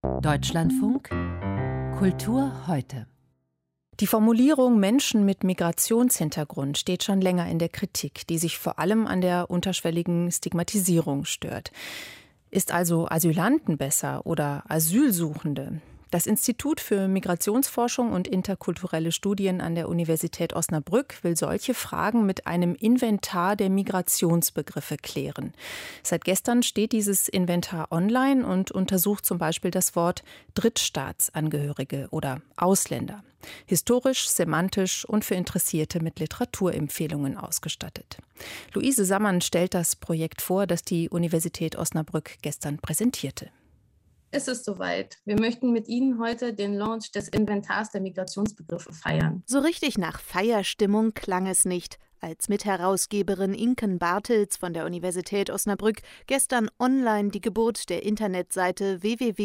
Deutschlandfunk Kultur heute. Die Formulierung Menschen mit Migrationshintergrund steht schon länger in der Kritik, die sich vor allem an der unterschwelligen Stigmatisierung stört. Ist also Asylanten besser oder Asylsuchende? Das Institut für Migrationsforschung und interkulturelle Studien an der Universität Osnabrück will solche Fragen mit einem Inventar der Migrationsbegriffe klären. Seit gestern steht dieses Inventar online und untersucht zum Beispiel das Wort Drittstaatsangehörige oder Ausländer. Historisch, semantisch und für Interessierte mit Literaturempfehlungen ausgestattet. Luise Sammann stellt das Projekt vor, das die Universität Osnabrück gestern präsentierte. Es ist soweit. Wir möchten mit Ihnen heute den Launch des Inventars der Migrationsbegriffe feiern. So richtig nach Feierstimmung klang es nicht, als Mitherausgeberin Inken Bartels von der Universität Osnabrück gestern online die Geburt der Internetseite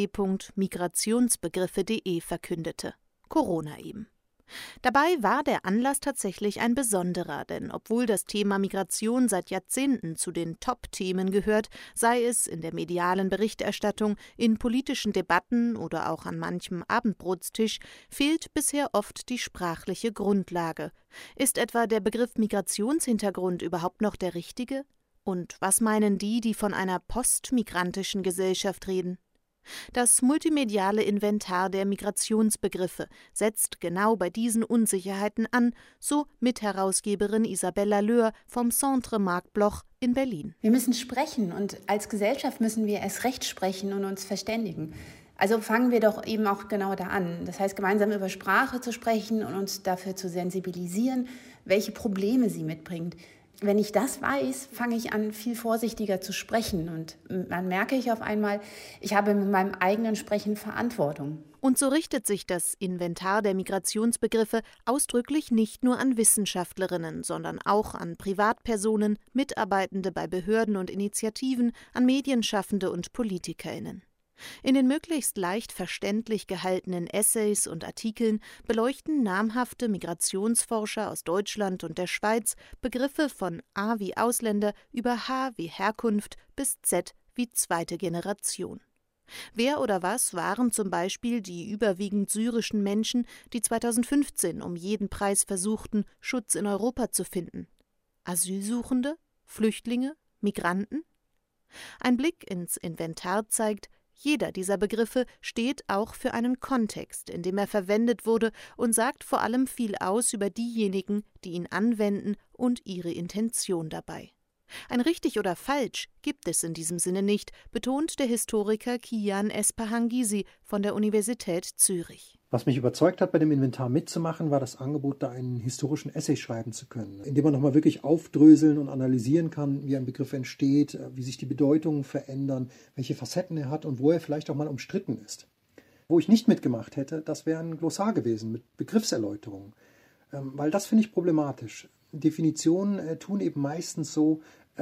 www.migrationsbegriffe.de verkündete. Corona eben. Dabei war der Anlass tatsächlich ein besonderer, denn obwohl das Thema Migration seit Jahrzehnten zu den Top-Themen gehört, sei es in der medialen Berichterstattung, in politischen Debatten oder auch an manchem Abendbrotstisch, fehlt bisher oft die sprachliche Grundlage. Ist etwa der Begriff Migrationshintergrund überhaupt noch der richtige? Und was meinen die von einer postmigrantischen Gesellschaft reden? Das multimediale Inventar der Migrationsbegriffe setzt genau bei diesen Unsicherheiten an, so Mitherausgeberin Isabella Löhr vom Centre Marc Bloch in Berlin. Wir müssen sprechen und als Gesellschaft müssen wir erst recht sprechen und uns verständigen. Also fangen wir doch eben auch genau da an. Das heißt, gemeinsam über Sprache zu sprechen und uns dafür zu sensibilisieren, welche Probleme sie mitbringt. Wenn ich das weiß, fange ich an, viel vorsichtiger zu sprechen. Und dann merke ich auf einmal, ich habe mit meinem eigenen Sprechen Verantwortung. Und so richtet sich das Inventar der Migrationsbegriffe ausdrücklich nicht nur an Wissenschaftlerinnen, sondern auch an Privatpersonen, Mitarbeitende bei Behörden und Initiativen, an Medienschaffende und PolitikerInnen. In den möglichst leicht verständlich gehaltenen Essays und Artikeln beleuchten namhafte Migrationsforscher aus Deutschland und der Schweiz Begriffe von A wie Ausländer über H wie Herkunft bis Z wie zweite Generation. Wer oder was waren zum Beispiel die überwiegend syrischen Menschen, die 2015 um jeden Preis versuchten, Schutz in Europa zu finden? Asylsuchende? Flüchtlinge? Migranten? Ein Blick ins Inventar zeigt, jeder dieser Begriffe steht auch für einen Kontext, in dem er verwendet wurde und sagt vor allem viel aus über diejenigen, die ihn anwenden und ihre Intention dabei. Ein richtig oder falsch gibt es in diesem Sinne nicht, betont der Historiker Kian Espahangisi von der Universität Zürich. Was mich überzeugt hat, bei dem Inventar mitzumachen, war das Angebot, da einen historischen Essay schreiben zu können, in dem man nochmal wirklich aufdröseln und analysieren kann, wie ein Begriff entsteht, wie sich die Bedeutungen verändern, welche Facetten er hat und wo er vielleicht auch mal umstritten ist. Wo ich nicht mitgemacht hätte, das wäre ein Glossar gewesen mit Begriffserläuterungen, weil das finde ich problematisch. Definitionen tun eben meistens so,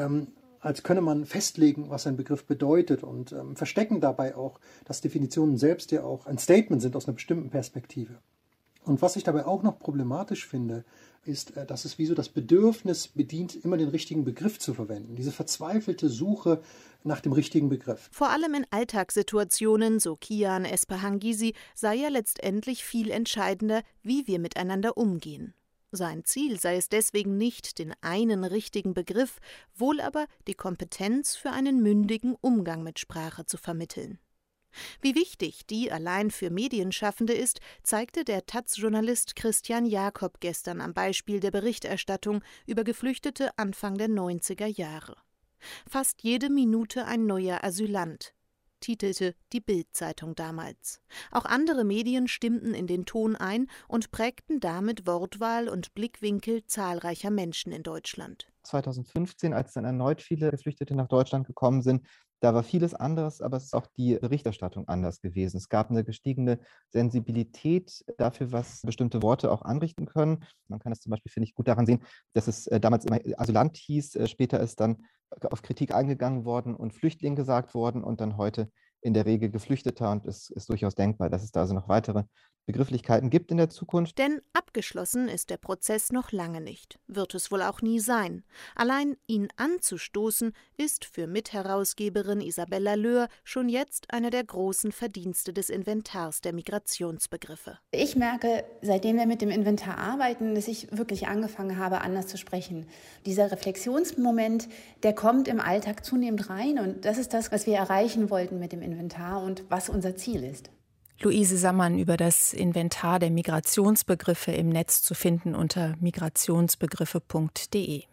als könne man festlegen, was ein Begriff bedeutet und verstecken dabei auch, dass Definitionen selbst ja auch ein Statement sind aus einer bestimmten Perspektive. Und was ich dabei auch noch problematisch finde, ist, dass es wie so das Bedürfnis bedient, immer den richtigen Begriff zu verwenden. Diese verzweifelte Suche nach dem richtigen Begriff. Vor allem in Alltagssituationen, so Kian Espahangisi, sei ja letztendlich viel entscheidender, wie wir miteinander umgehen. Sein Ziel sei es deswegen nicht, den einen richtigen Begriff, wohl aber die Kompetenz für einen mündigen Umgang mit Sprache zu vermitteln. Wie wichtig die allein für Medienschaffende ist, zeigte der taz-Journalist Christian Jakob gestern am Beispiel der Berichterstattung über Geflüchtete Anfang der 90er Jahre. Fast jede Minute ein neuer Asylant, titelte die Bild-Zeitung damals. Auch andere Medien stimmten in den Ton ein und prägten damit Wortwahl und Blickwinkel zahlreicher Menschen in Deutschland. 2015, als dann erneut viele Geflüchtete nach Deutschland gekommen sind, da war vieles anderes, aber es ist auch die Berichterstattung anders gewesen. Es gab eine gestiegene Sensibilität dafür, was bestimmte Worte auch anrichten können. Man kann es zum Beispiel, finde ich, gut daran sehen, dass es damals immer Asylant hieß, später ist dann auf Kritik eingegangen worden und Flüchtling gesagt worden und dann heute in der Regel Geflüchteter und es ist durchaus denkbar, dass es da also noch weitere Begrifflichkeiten gibt in der Zukunft. Denn abgeschlossen ist der Prozess noch lange nicht, wird es wohl auch nie sein. Allein ihn anzustoßen, ist für Mitherausgeberin Isabella Löhr schon jetzt einer der großen Verdienste des Inventars der Migrationsbegriffe. Ich merke, seitdem wir mit dem Inventar arbeiten, dass ich wirklich angefangen habe, anders zu sprechen. Dieser Reflexionsmoment, der kommt im Alltag zunehmend rein und das ist das, was wir erreichen wollten mit dem Inventar und was unser Ziel ist. Luise Sammann über das Inventar der Migrationsbegriffe im Netz zu finden unter migrationsbegriffe.de.